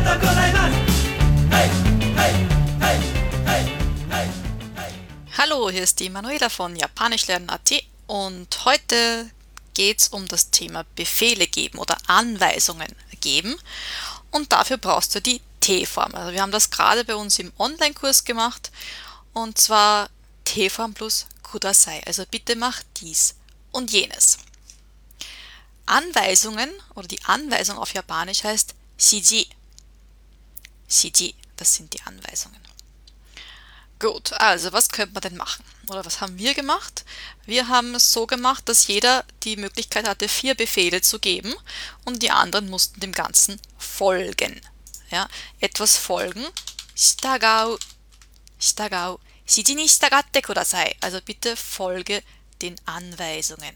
Hallo, hier ist die Manuela von japanischlernen.at und heute geht es um das Thema Befehle geben oder Anweisungen geben und dafür brauchst du die T-Form. Also wir haben das gerade bei uns im Online-Kurs gemacht und zwar T-Form plus kudasai, also bitte mach dies und jenes. Anweisungen oder die Anweisung auf Japanisch heißt Shiji. Shiji, das sind die Anweisungen. Gut, also was könnte man denn machen? Oder was haben wir gemacht? Wir haben es so gemacht, dass jeder die Möglichkeit hatte, 4 Befehle zu geben und die anderen mussten dem Ganzen folgen. Ja, etwas folgen. Shitagau, shitagau, shiji ni shitagatte kudasai. Also bitte folge den Anweisungen.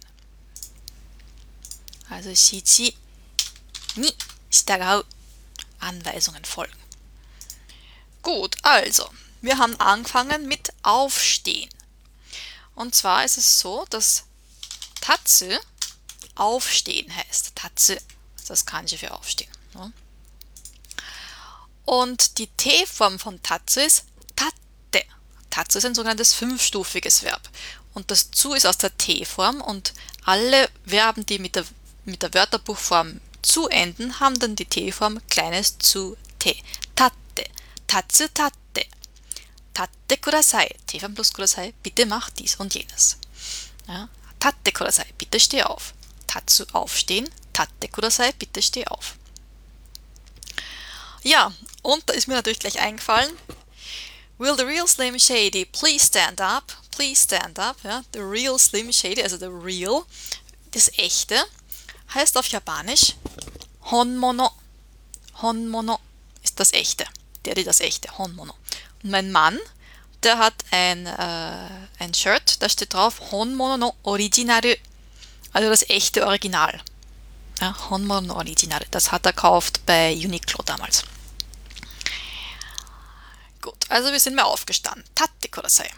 Also shiji ni shitagau, Anweisungen folgen. Gut, also, wir haben angefangen mit Aufstehen. Und zwar ist es so, dass Tatsu Aufstehen heißt. Tatsu ist das Kanji für Aufstehen. Ja. Und die T-Form von Tatsu ist Tatte. Tatsu ist ein sogenanntes 5-stufiges Verb. Und das Zu ist aus der T-Form und alle Verben, die mit der Wörterbuchform zu enden, haben dann die T-Form kleines zu T. Tatte. Tatsu tatte. Tatte kudasai. T-Form plus kudasai. Bitte mach dies und jenes. Ja. Tatte kudasai. Bitte steh auf. Tatsu aufstehen. Tatte kudasai. Bitte steh auf. Ja, und da ist mir natürlich gleich eingefallen. Will the real Slim Shady please stand up? Please stand up. Ja. The real Slim Shady, also the real, das echte, heißt auf Japanisch Honmono. Honmono ist das echte. Die das echte, Honmono. Und mein Mann, der hat ein Shirt, da steht drauf Honmono no Originalu. Also das echte Original. Ja, Honmono no Originalu. Das hat er gekauft bei Uniqlo damals. Gut, also wir sind mal aufgestanden. Tatte kudasai.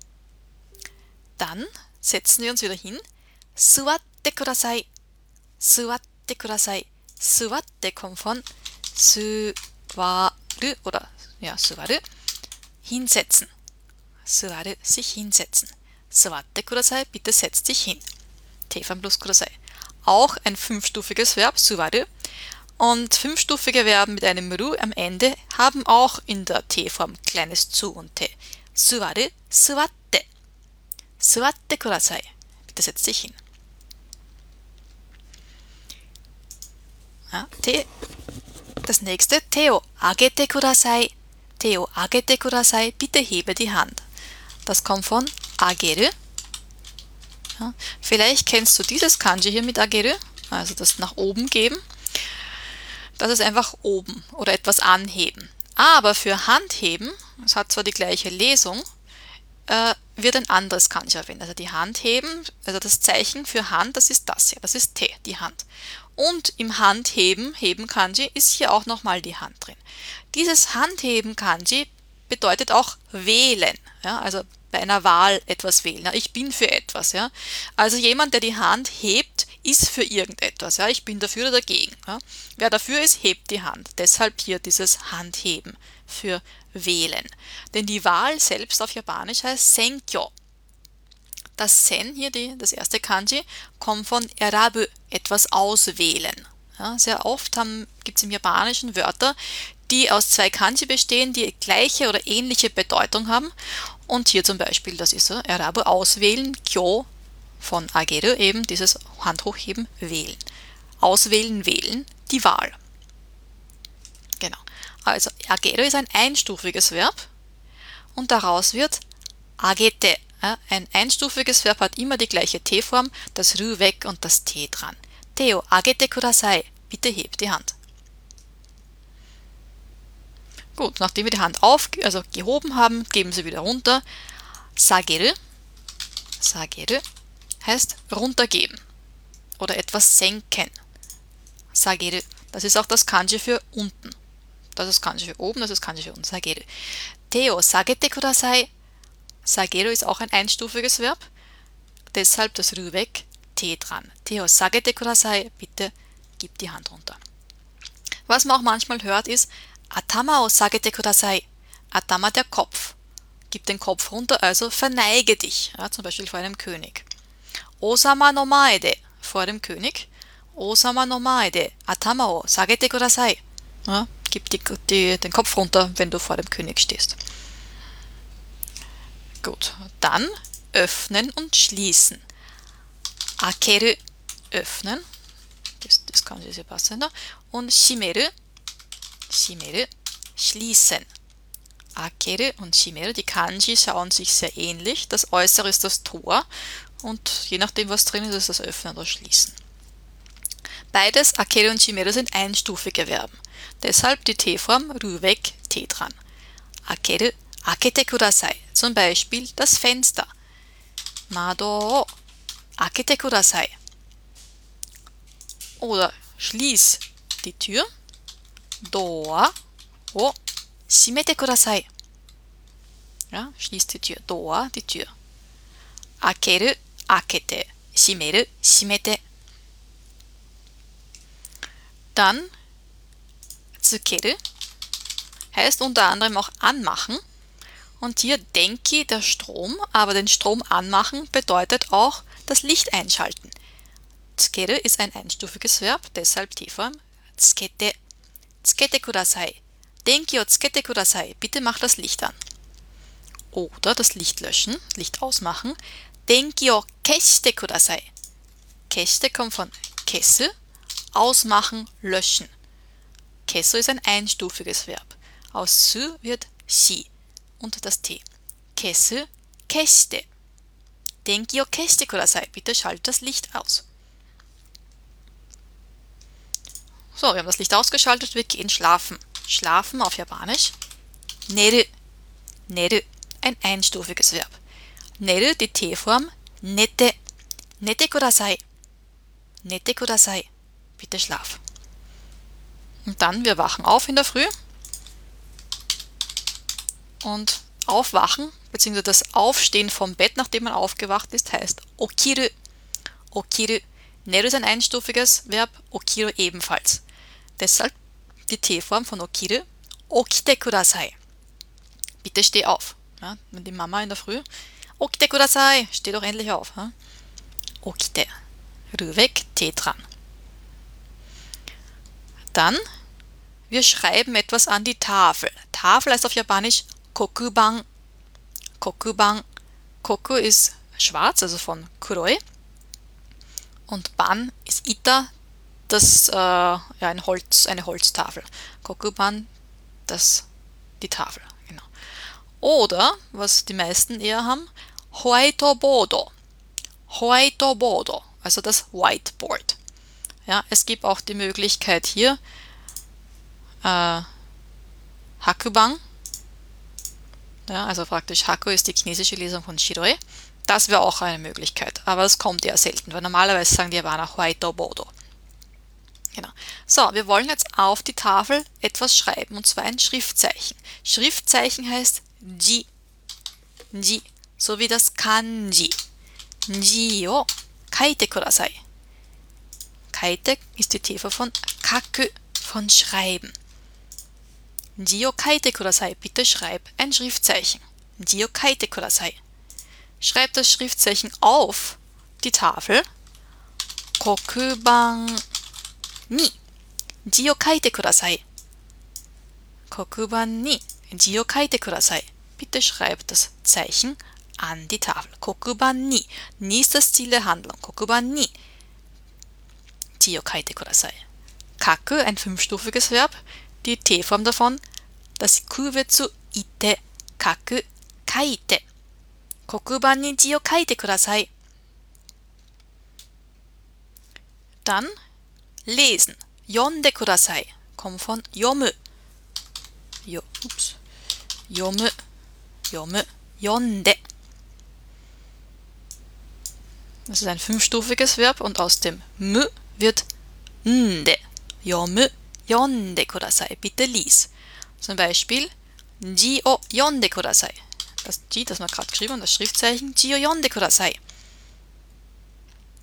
Dann setzen wir uns wieder hin. Suwatte kudasai. Suwatte kudasai. Suwatte kommt von suwaru oder suwaru. Hinsetzen. Suwaru, sich hinsetzen. Suwatte kudasai, bitte setz dich hin. T-Form plus kudasai. Auch ein 5-stufiges Verb, suwaru. Und 5-stufige Verben mit einem Ru am Ende haben auch in der T-Form kleines Zu und T. Suwaru, suwatte. Suwatte kudasai. Bitte setz dich hin. Ja, das nächste, Teo agete kudasai. Teo agete kudasai. Bitte hebe die Hand. Das kommt von ageru. Ja, vielleicht kennst du dieses Kanji hier mit ageru, also das nach oben geben. Das ist einfach oben oder etwas anheben. Aber für Handheben, es hat zwar die gleiche Lesung, wird ein anderes Kanji verwendet. Also die Hand heben, also das Zeichen für Hand, das ist das hier, das ist Te, die Hand. Und im Handheben, Heben Kanji, ist hier auch nochmal die Hand drin. Dieses Handheben Kanji bedeutet auch wählen, ja, also bei einer Wahl etwas wählen. Ja, ich bin für etwas. Ja. Also jemand, der die Hand hebt, ist für irgendetwas. Ja. Ich bin dafür oder dagegen. Ja. Wer dafür ist, hebt die Hand. Deshalb hier dieses Handheben für wählen. Denn die Wahl selbst auf Japanisch heißt Senkyo. Das Sen hier, das erste Kanji, kommt von erabu, etwas auswählen. Ja, sehr oft gibt es im Japanischen Wörter, die aus 2 Kanji bestehen, die gleiche oder ähnliche Bedeutung haben. Und hier zum Beispiel, das ist so, erabu, auswählen, kyo von ageru, eben dieses Handhochheben, wählen. Auswählen, wählen, die Wahl. Genau. Also ageru ist ein einstufiges Verb und daraus wird agete. Ein einstufiges Verb hat immer die gleiche T-Form, das Ru weg und das T dran. Teo agete kudasai. Bitte hebt die Hand. Gut, nachdem wir die Hand gehoben haben, geben Sie wieder runter. Sageru. Sageru heißt runtergeben oder etwas senken. Sageru. Das ist auch das Kanji für unten. Das ist Kanji für oben, das ist Kanji für unten. Sageru. Teo sagete kudasai. Sageru ist auch ein einstufiges Verb. Deshalb das Ru weg, T dran. Teo sagete kudasai. Bitte gib die Hand runter. Was man auch manchmal hört, ist Atama o sagete kudasai. Atama, der Kopf. Gib den Kopf runter, also verneige dich. Ja, zum Beispiel vor einem König. Osama no mae de, vor dem König. Osama no mae de atama o sagete kudasai. Ja, gib den Kopf runter, wenn du vor dem König stehst. Gut, dann öffnen und schließen. Akeru, öffnen. Das kann sehr passender. Und shimeru, schließen. Akeru und shimeru, die Kanji schauen sich sehr ähnlich. Das Äußere ist das Tor und je nachdem, was drin ist, ist das Öffnen oder Schließen. Beides, Akeru und shimeru, sind einstufige Verben. Deshalb die T-Form Rü weg, T dran. Akeru, akete kudasai. Zum Beispiel das Fenster. Mado o akete kudasai. Oder schließ die Tür. Doa o shimete kudasai. Ja, schließ die Tür. Doa, die Tür. Akeru, akete. Shimeru, shimete. Dann tsukeru heißt unter anderem auch anmachen. Und hier Denki, der Strom, aber den Strom anmachen bedeutet auch das Licht einschalten. Tsukeru ist ein einstufiges Verb, deshalb T-Form tsukete. Tsukete kudasai. Denki o tsukete kudasai. Bitte mach das Licht an. Oder das Licht löschen, Licht ausmachen. Denki o keshite kudasai. Keshite kommt von kesu, ausmachen, löschen. Kesu ist ein einstufiges Verb. Aus su wird shi und das T. Kesu, keshite. Denki o keshite kudasai. Bitte schalt das Licht aus. So, wir haben das Licht ausgeschaltet, wir gehen schlafen. Schlafen auf Japanisch. Neru. Neru, ein einstufiges Verb. Neru, die T-Form nete. Nete kudasai. Nete kudasai. Bitte schlaf. Und dann, wir wachen auf in der Früh. Und aufwachen, beziehungsweise das Aufstehen vom Bett, nachdem man aufgewacht ist, heißt okiru. Okiru. Neru ist ein einstufiges Verb, okiru ebenfalls. Deshalb die T-Form von okiru, okite kudasai. Bitte steh auf. Ja, wenn die Mama in der Früh, okite kudasai, steh doch endlich auf. Ja? Okite. Rü weg, T dran. Dann, wir schreiben etwas an die Tafel. Tafel heißt auf Japanisch kokuban. Kokuban. Koku ist schwarz, also von kuroi. Und ban ist ita, das ja, eine Holztafel. Kokuban, die Tafel. Genau. Oder, was die meisten eher haben, Howaitobodo. Howaitobodo, also das Whiteboard. Ja, es gibt auch die Möglichkeit hier Hakuban. Ja, also praktisch Haku ist die chinesische Lesung von Shiroi. Das wäre auch eine Möglichkeit, aber es kommt eher selten, weil normalerweise sagen die Japaner Howaitobodo. Genau. So, wir wollen jetzt auf die Tafel etwas schreiben, und zwar ein Schriftzeichen. Schriftzeichen heißt Ji. Ji, so wie das Kanji. Ji o kaite kudasai. Kaite ist die T-Form von kaku, von schreiben. Ji o kaite kudasai, bitte schreib ein Schriftzeichen. Ji o kaite kudasai. Schreib das Schriftzeichen auf die Tafel. Kokuban ni ji o kaite kudasai. Kokuban ni ji o kaite kudasai. Bitte schreib das Zeichen an die Tafel. Kokuban ni. Ni ist das Ziel der Handlung. Kokuban ni ji o kaite kudasai. Kaku, ein fünfstufiges Verb. Die T-Form davon, das Ku wird zu ite. Kaku, kaite. Kokuban ni ji o kaite kudasai. Dann lesen. Yonde kudasai. Kommt von yomu. Yomu. Yomu. Yonde. Das ist ein fünfstufiges Verb und aus dem mu wird nde. Yomu. Yonde kudasai. Bitte lies. Zum Beispiel Ji o yonde kudasai. Das Ji, das wir gerade geschrieben haben, das Schriftzeichen Ji o yonde kudasai.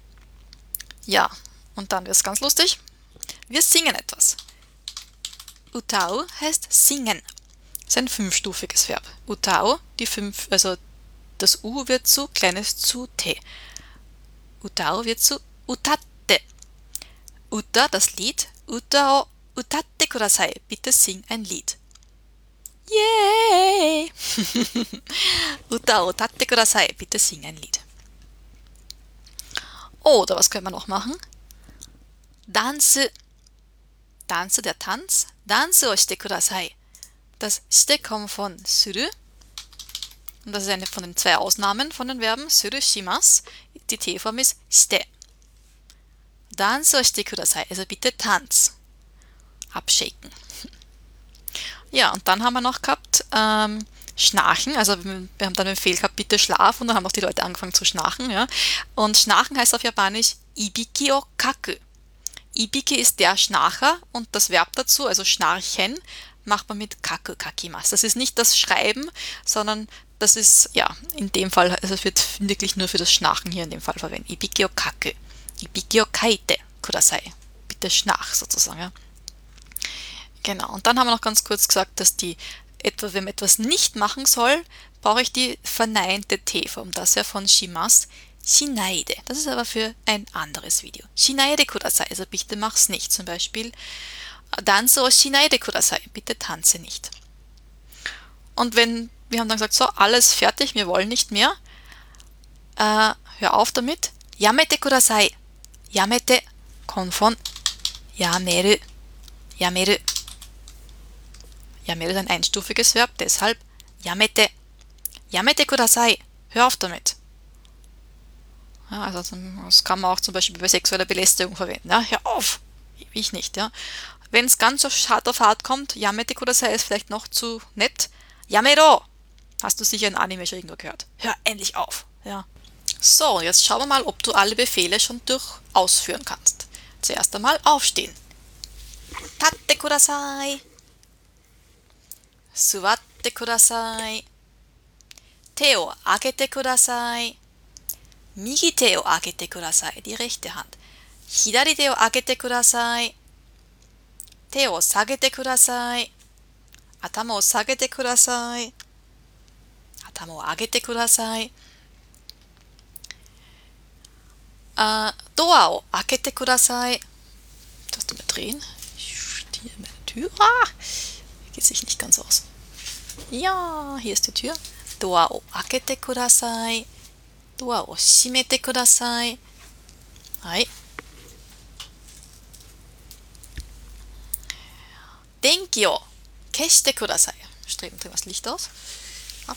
Ja, und dann wird es ganz lustig. Wir singen etwas. Utau heißt singen. Das ist ein fünfstufiges Verb. Utau, also das U wird zu kleines zu T. Utau wird zu utatte. Uta, das Lied. Uta o utatte kudasai. Bitte sing ein Lied. Yay! Uta o utatte kudasai. Bitte sing ein Lied. Oder was können wir noch machen? Dance. Dance, der Tanz. Dance o shite kudasai. Das shite kommt von suru. Und das ist eine von den zwei Ausnahmen von den Verben. Suru, shimasu. Die T-Form ist shite. Dance o shite kudasai. Also bitte Tanz. Abshaken. Ja, und dann haben wir noch gehabt Schnarchen. Also wir haben dann den Befehl gehabt, bitte schlaf. Und dann haben auch die Leute angefangen zu schnarchen. Ja. Und Schnarchen heißt auf Japanisch Ibiki o kaku. Ibiki ist der Schnarcher und das Verb dazu, also schnarchen, macht man mit kaku kakimasu. Das ist nicht das Schreiben, sondern das ist, ja, in dem Fall, also es wird wirklich nur für das Schnarchen hier in dem Fall verwendet. Ibiki o kaku. Ibiki o kaite kudasai. Bitte schnarch sozusagen. Ja. Genau. Und dann haben wir noch ganz kurz gesagt, dass wenn man etwas nicht machen soll, brauche ich die verneinte T-Form. Das ja von shimasu. Shinaide. Das ist aber für ein anderes Video. Shinaide kudasai. Also bitte mach's nicht. Zum Beispiel Danse o shinaide kudasai. Bitte tanze nicht. Und wir haben dann gesagt, so, alles fertig, wir wollen nicht mehr. Hör auf damit. Yamete kudasai. Yamete kommt von yameru. Yameru. Yameru ist ein einstufiges Verb, deshalb yamete. Yamete kudasai. Hör auf damit. Ja, also das kann man auch zum Beispiel bei sexueller Belästigung verwenden. Ja, hör auf! Ich nicht, ja. Wenn es ganz hart auf hart kommt, yamete kudasai ist vielleicht noch zu nett. Yamero! Hast du sicher in Anime schon irgendwo gehört. Hör endlich auf! Ja. So, jetzt schauen wir mal, ob du alle Befehle schon ausführen kannst. Zuerst einmal aufstehen. Tatte kudasai. Suwatte kudasai. Te o agete kudasai. Migi te o agete kudasai. Die rechte Hand. Hidari te o agete kudasai. Te o sagete kudasai. Atama o sagete kudasai. Atama o agete kudasai. Doa o akete kudasai. Das du mir drehen. Hier meine Tür. Geht sich nicht ganz aus. Ja, hier ist die Tür. Doa o akete kudasai. Doa o shimete kudasai. Hai. Denki o keshite kudasai. Drehen wir das Licht aus. Ab.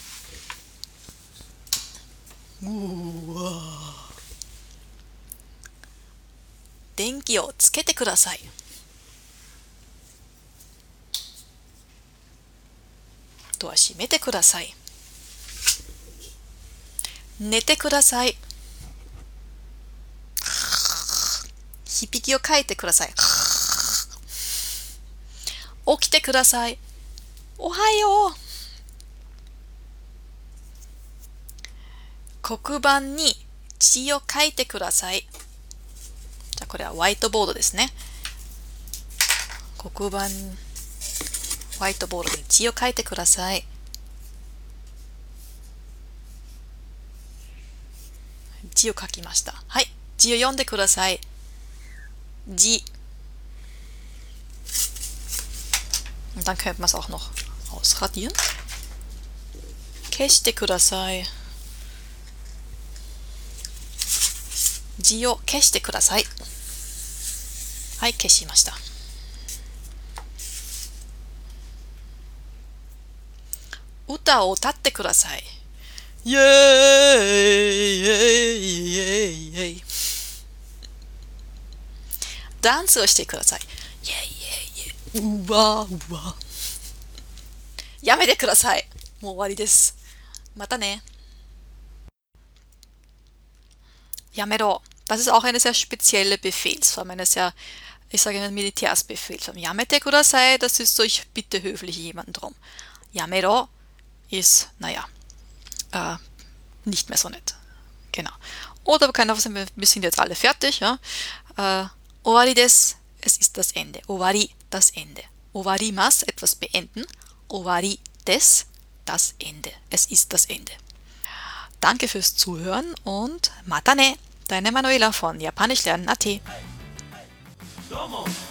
Denki o tsukete kudasai. Doa shimete kudasai. Nete kudasai. Hibiki o kaite kudasai. Okite kudasai. Ohayo. Kokuban ni chi o kaite kudasai. じゃあこれはホワイトボードですね。黒板、ホワイトボードに字を書いてください。字を書きました。はい。字を読んでください。字。Und dann könnte man es auch noch ausradieren. 消してください。字を消してください。はい、消しました。歌を歌ってください。イエーイイエーイイエーイイエーイ。ダンスをしてください。イエーイイエーイイエーイ。うわうわ。やめてください。もう終わりです。またね。Yamero. Das ist auch eine sehr spezielle Befehlsform, ich sage eine Militärsbefehlsform. Yamete kudasai, das ist so, ich bitte höflich jemanden drum. Yamero ist, nicht mehr so nett. Genau. Oder wir können auch sagen, wir sind jetzt alle fertig. Ja? Owari desu, es ist das Ende. Owari, das Ende. Owarimas, etwas beenden. Owari des, das Ende. Es ist das Ende. Danke fürs Zuhören und mata ne! Deine Manuela von japanischlernen.at.